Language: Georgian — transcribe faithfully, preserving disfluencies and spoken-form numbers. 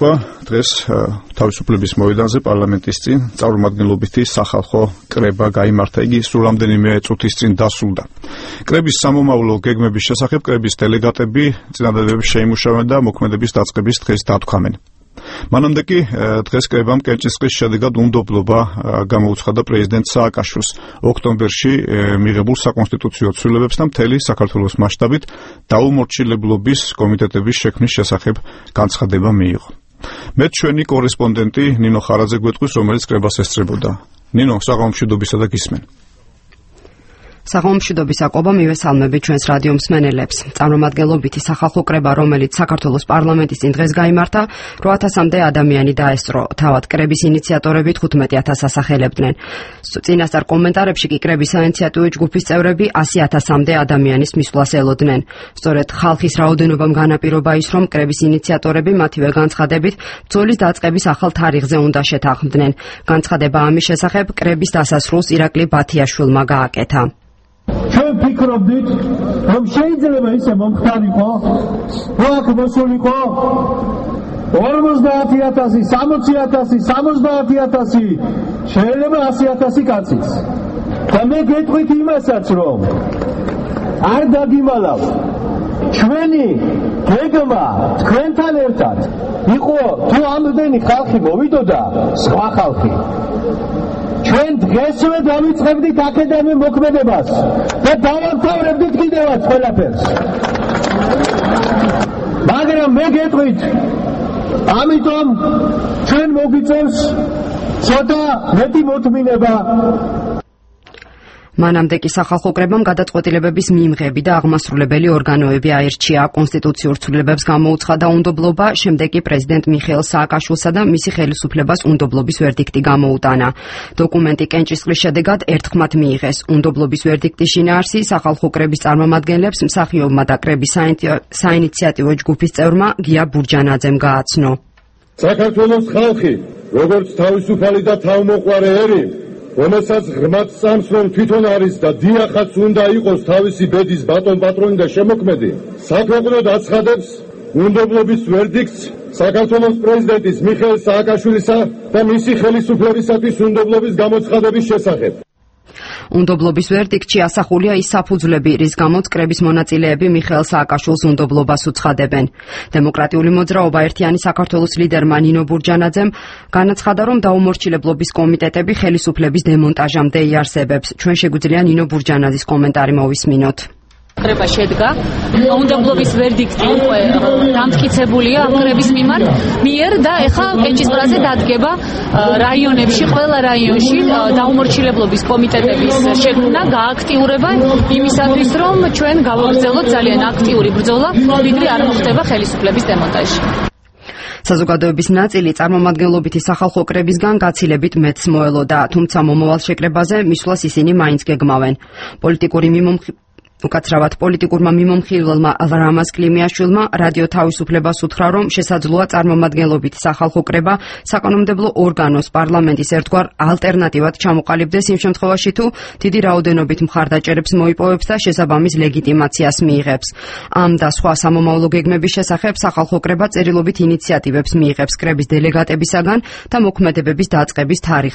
თქვა დღეს თავისუფლების მოედანზე პარლამენტის წინ წარმომადგენლობითი სახალხო კრება გაიმართა. იგი სულ რამდენიმე წუთის წინ დასრულდა. კრების სამომავლო გეგმების შესახებ კრების დელეგატები წინადადებით შეიმუშავენ და მოქმედების დაწყების დღეს დათქვამენ. მანამდე კი დღეს კრებამ კენჭისყრის შედეგად უნდობლობა გამოუცხადა პრეზიდენტ სააკაშვილს ოქტომბერში მიღებულ საკონსტიტუციო ცვლილებებს და მთელი საქართველოს მასშტაბით დაუმორჩილებლობის კომიტეტების შექმნის შესახებ განცხადება მიიღო. მე ჩვენი კორესპონდენტი ნინო ხარაძე გვეტყვის, რომელიც კრებას ესწრებოდა. ნინო, საღამომშვიდობისა და გისმენ. საღამომშვიდობის აკობა მივესალმები ჩვენს რადიო მსმენელებს. წარმომადგენლობითი სახალხო კრება, რომელიც საქართველოს პარლამენტის წინ დღეს გაიმართა, რვა ათასამდე ადამიანი დაესწრო. თავად კრების ინიციატორები თხუთმეტ ათასს ასახელებდნენ. წინასწარ კომენტარებში კი კრების საინიციატივო ჯგუფის წევრები ასი ათასამდე ადამიანის მისვლას ელოდნენ. სწორედ ხალხის რაოდენობამ განაპირობა ის, რომ კრების ინიციატორები მათივე განცხადებით ბრძოლის დაწყების ახალ თარიღზე უნდა შეთანხმდნენ. განცხადება ამის შესახებ კრების დასასრულს ირაკლი ბათიაშვილმა გააკეთა. ჩვენ ფიქრობდით, რომ შეიძლება ისე მომხდარიყო, რომ აქ მოსულიყო ორმოცდაათი ათასი, სამოცი ათასი, სამოცდაათი ათასი, შეიძლება ასი ათასი კაცის. და მე გეტყვით იმასაც, რომ არ დაგიმალავ. ჩვენი გეგმა თქვენთან ერთად იყო, თუ ამდენი ხალხი მოვიდოდა, სხვა ხალხი. ჩვენ დღესვე დავიწყებდით აქედამე მოქმედებას და დავამთავრებდით კიდევაც ყველაფერს. მაგრამ მე გეტყვით, ამიტომ ჩვენ მოგიწევს ცოტა მეტი მოთმინება. მანამდე კი სახალხო კრებამ გადაწყვეტილებების მიმღები და აღმასრულებელი ორგანოები აირჩია. კონსტიტუციურ ცვლილებებს გამოუცხადა უნდობლობა, შემდეგ კი პრეზიდენტ მიხეილ სააკაშვილსა და მისი ხელისუფლებას უნდობლობის ვერდიქტი გამოუტანა. დოკუმენტი კენჭისყრის შედეგად ერთხმად მიიღეს. უნდობლობის ვერდიქტის შინაარსი სახალხო კრების წარმომადგენლებს, მსახიობმა და კრების საინიციატივო ჯგუფის წევრმა გია ბურჯანაძემ გააცნო. საქართველოს ხალხი, როგორც თავისუფალი და თავმოყვარე ერი, რომელსაც ღრმად სწამს, რომ თვითონ არის და დიახაც უნდა იყოს თავისი ბედის ბატონ პატრონი და შემოქმედი, საქვეყნოდ აცხადებს უნდობლობის ვერდიქტს საქართველოს პრეზიდენტის მიხეილ სააკაშვილისა და მისი ხელისუფლებისათვის უნდობლობის გამოცხადების შესახებ. უნდობლობის ვერდიქტში ასახულია ის საფუძვლები, რის გამოც კრების მონაწილეები მიხეილ სააკაშვილს უნდობლობას უცხადებენ. დემოკრატიული მოძრაობა ერთიანი საქართველოს ლიდერმა ნინო ბურჯანაძემ განაცხადა, რომ დაუმორჩილებლობის კომიტეტები ხელისუფლების დემონტაჟამდე იარსებებს. ჩვენ შეგვიძლია ნინო ბურჯანაძის კომენტარი მოვისმინოთ. კრება შედგა, უნდობლობის ვერდიქტი უკვე დამტკიცებულია ამ კრების მიმართ მიერ და ეხლა კენჭისყრაზე დადგება რაიონებში, ყველა რაიონში დაუმორჩილებლობის კომიტეტების შექმნა, გააქტიურება იმისათვის, რომ ჩვენ გავაგრძელოთ ძალიან აქტიური ბრძოლა, ვიდრე არ მოხდება ხელისუფლების დემონტაჟი. საზოგადოების ნაწილი წარმომადგენლობითი სახალხო კრებისგან გაცილებით მეტს მოელოდა, თუმცა მომავალ შეკრებაზე მისვლას ისინი მაინც გეგმავენ. პოლიტიკური მიმომხილველი უკაცრავად პოლიტიკურმა მიმომხილველმა რამაზ კლიმიაშვილმა რადიო თავისუფლებას უთხრა, რომ შესაძლოა წარმომადგენლობითი სახალხო კრება საკანონმდებლო ორგანოს პარლამენტის ერთგვარ ალტერნატივად ჩამოყალიბდეს იმ შემთხვევაში, თუ დიდი რაოდენობით მხარდაჭერებს მოიპოვებს და შესაბამის ლეგიტიმაციას მიიღებს. ამ და სხვა სამომავლო გეგმების შესახებ სახალხო კრება წერილობით ინიციატივებს მიიღებს კრების დელეგატებისაგან და მოქმედებების დაწყების თარიღს